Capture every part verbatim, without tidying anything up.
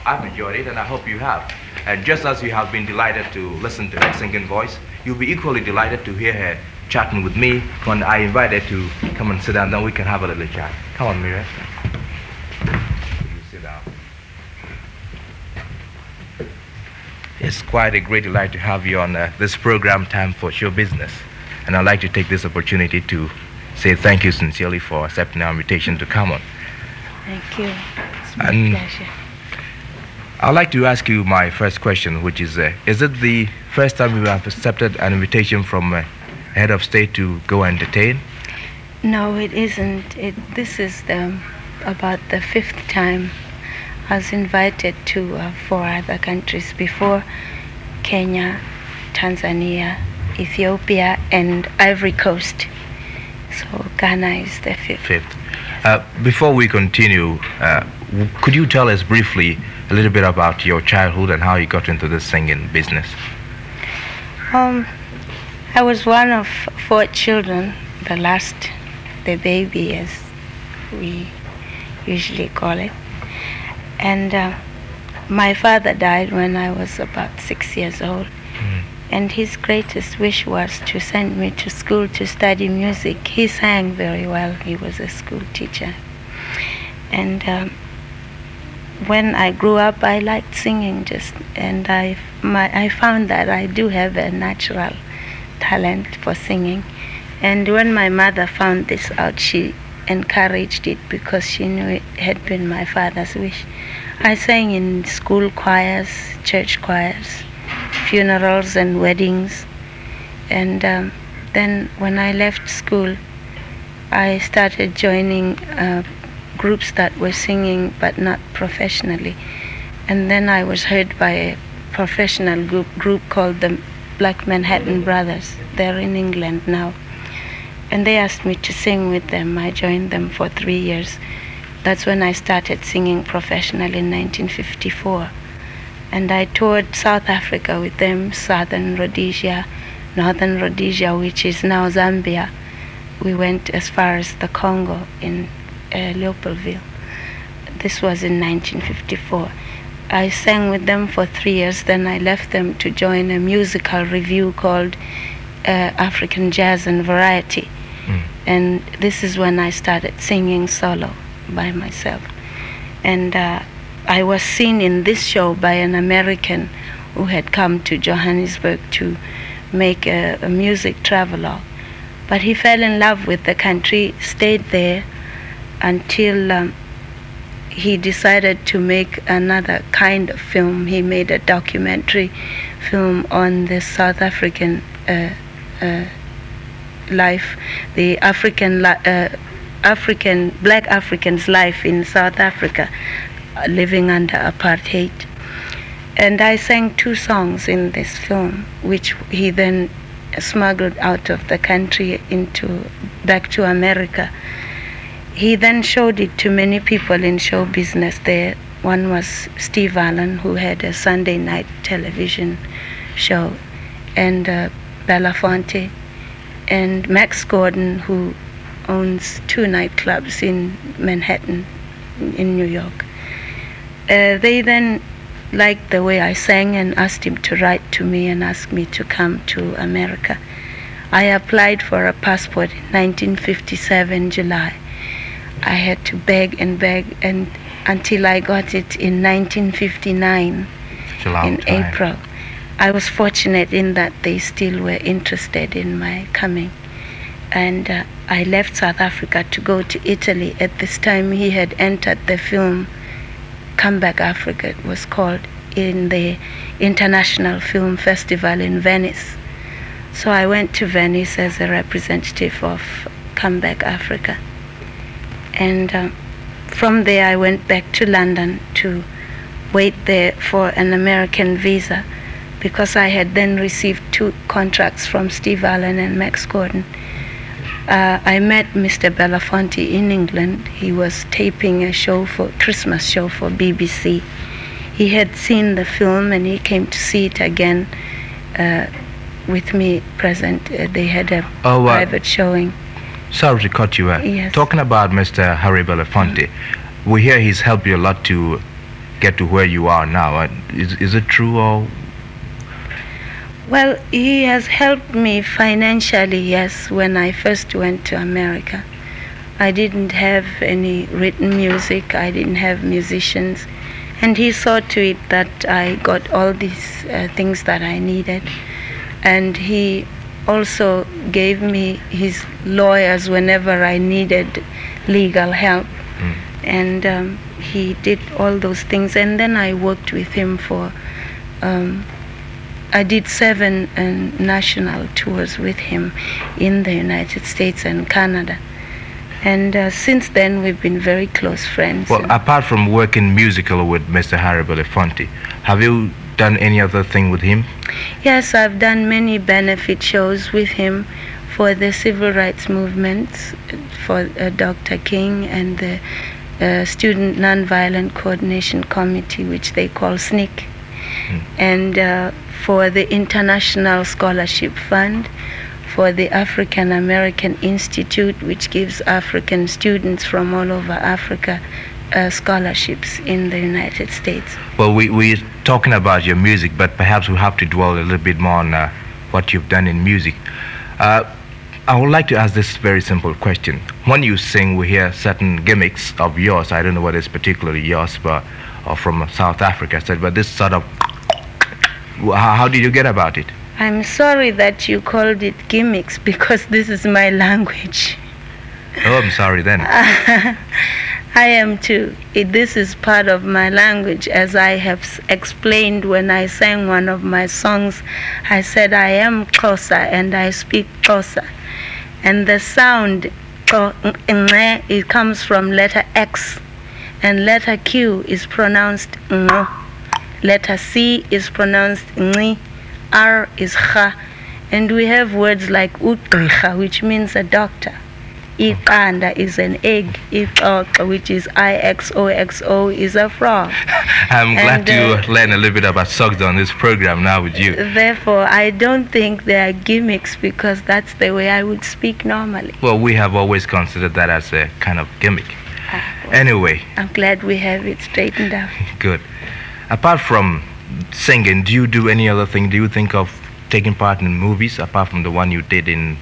I've enjoyed it, and I hope you have. And just as you have been delighted to listen to her singing voice, you'll be equally delighted to hear her chatting with me when I invite her to come and sit down. Then we can have a little chat. Come on, Miriam. You sit down. It's quite a great delight to have you on uh, this program, Time for Show Business. And I'd like to take this opportunity to say thank you sincerely for accepting our invitation to come on. Thank you. It's my And pleasure. I'd like to ask you my first question, which is, uh, is it the first time you have accepted an invitation from uh, a head of state to go entertain? No, it isn't. It, this is the, about the fifth time I was invited to uh, four other countries before: Kenya, Tanzania, Ethiopia, and Ivory Coast. So Ghana is the fifth. Fifth. Uh, before we continue, uh, w- could you tell us briefly a little bit about your childhood and how you got into the singing business? Um, I was one of four children, the last, the baby, as we usually call it. And uh, my father died when I was about six years old. Mm. And his greatest wish was to send me to school to study music. He sang very well. He was a school teacher. And um, when I grew up, I liked singing just, and I, my, I found that I do have a natural talent for singing. And when my mother found this out, she encouraged it because she knew it had been my father's wish. I sang in school choirs, church choirs, funerals and weddings. And um, then when I left school, I started joining uh, groups that were singing but not professionally. And then I was heard by a professional group, group called the Black Manhattan Brothers. They're in England now. And they asked me to sing with them. I joined them for three years. That's when I started singing professionally in nineteen fifty-four. And I toured South Africa with them, Southern Rhodesia, Northern Rhodesia, which is now Zambia. We went as far as the Congo in uh, Leopoldville. This was in nineteen fifty-four. I sang with them for three years, then I left them to join a musical review called uh, African Jazz and Variety. Mm. And this is when I started singing solo by myself. And uh, I was seen in this show by an American who had come to Johannesburg to make a, a music travelogue. But he fell in love with the country, stayed there until um, he decided to make another kind of film. He made a documentary film on the South African uh, uh, life, the African, li- uh, African, black Africans' life in South Africa, uh, living under apartheid. And I sang two songs in this film, which he then smuggled out of the country into back to America. He then showed it to many people in show business there. One was Steve Allen, who had a Sunday night television show, and uh, Belafonte, and Max Gordon, who owns two nightclubs in Manhattan, in New York. Uh, they then liked the way I sang and asked him to write to me and ask me to come to America. I applied for a passport in nineteen fifty-seven, July. I had to beg and beg and until I got it in nineteen fifty-nine, in time. April. I was fortunate in that they still were interested in my coming. And uh, I left South Africa to go to Italy. At this time, he had entered the film Come Back Africa, it was called, in the International Film Festival in Venice. So I went to Venice as a representative of Come Back Africa. And uh, from there I went back to London to wait there for an American visa, because I had then received two contracts from Steve Allen and Max Gordon. Uh, I met Mister Belafonte in England. He was taping a show for Christmas show for B B C. He had seen the film and he came to see it again uh, with me present. Uh, they had a oh, uh, private showing. Sorry to cut you out. Yes. Talking about Mister Harry Belafonte, mm-hmm. we hear he's helped you a lot to get to where you are now. Uh, is, is it true or? Well, he has helped me financially, yes, when I first went to America. I didn't have any written music, I didn't have musicians, and he saw to it that I got all these uh, things that I needed. And he also gave me his lawyers whenever I needed legal help. Mm. And um, he did all those things. And then I worked with him for, um, I did seven uh, national tours with him in the United States and Canada. And uh, since then, we've been very close friends. Well, apart from working musical with Mister Harry Belafonte, have you done any other thing with him? Yes, I've done many benefit shows with him for the civil rights movements, for uh, Doctor King and the uh, Student Nonviolent Coordination Committee, which they call S N C C, mm. and uh, for the International Scholarship Fund, for the African American Institute, which gives African students from all over Africa uh, scholarships in the United States. Well, we, we're talking about your music, but perhaps we have to dwell a little bit more on uh, what you've done in music. Uh, I would like to ask this very simple question. When you sing, we hear certain gimmicks of yours. I don't know whether it's particularly yours, but or from South Africa, said, but this sort of, how, how did you get about it? I'm sorry that you called it gimmicks, because this is my language. Oh, I'm sorry then. I am too. It, this is part of my language, as I have s- explained when I sang one of my songs. I said I am Xhosa and I speak Xhosa. And the sound, it comes from letter X, and letter Q is pronounced ng. Letter C is pronounced ng. R is Kha, and we have words like Utricha, which means a doctor. Iqanda is an egg. Ixoxo, which is I X O X O, is a frog. I'm glad and, uh, to learn a little bit about songs on this program now with you. Therefore, I don't think they are gimmicks, because that's the way I would speak normally. Well, we have always considered that as a kind of gimmick. Ah, well, anyway. I'm glad we have it straightened out. Good. Apart from singing, do you do any other thing? Do you think of taking part in movies apart from the one you did in?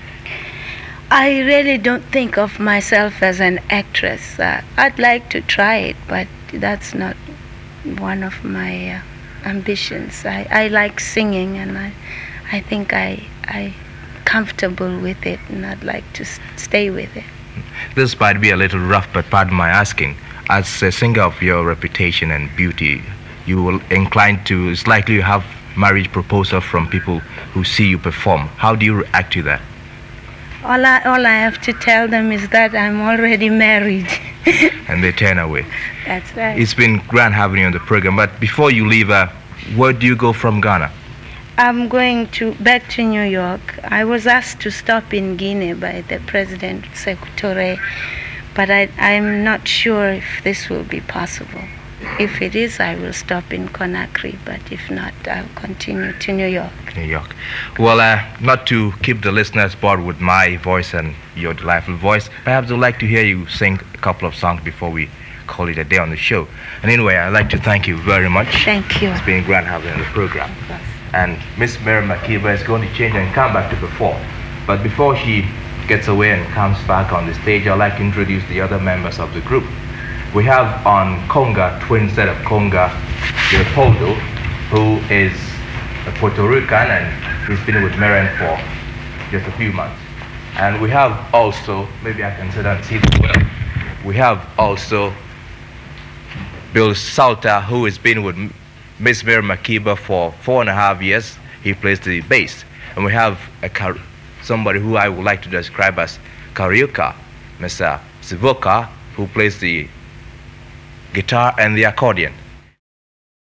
I really don't think of myself as an actress. Uh, I'd like to try it, but that's not one of my uh, ambitions. I, I like singing, and I, I think I I comfortable with it, and I'd like to s- stay with it. This might be a little rough, but pardon my asking. As a singer of your reputation and beauty, you will inclined to, it's likely you have marriage proposals from people who see you perform. How do you react to that? All I, all I have to tell them is that I'm already married. And they turn away. That's right. It's been grand having you on the program, but before you leave, uh, where do you go from Ghana? I'm going to back to New York. I was asked to stop in Guinea by the President, Sekou Touré, but I, I'm not sure if this will be possible. If it is, I will stop in Conakry, but if not, I'll continue to New York. New York. Well, uh, not to keep the listeners bored with my voice and your delightful voice, perhaps I'd like to hear you sing a couple of songs before we call it a day on the show. And anyway, I'd like to thank you very much. Thank you. It's been grand having you on the program. And Miss Mary Makeba is going to change and come back to perform. But before she gets away and comes back on the stage, I'd like to introduce the other members of the group. We have on conga, twin set of conga, Leopoldo, who is a Puerto Rican, and he's been with Maren for just a few months. And we have also, maybe I can sit and see them well, we have also Bill Salter, who has been with Miss Mary Makeba for four and a half years. He plays the bass. And we have a car- somebody who I would like to describe as Karaoke, Mister Sivoka, who plays the guitar and the accordion.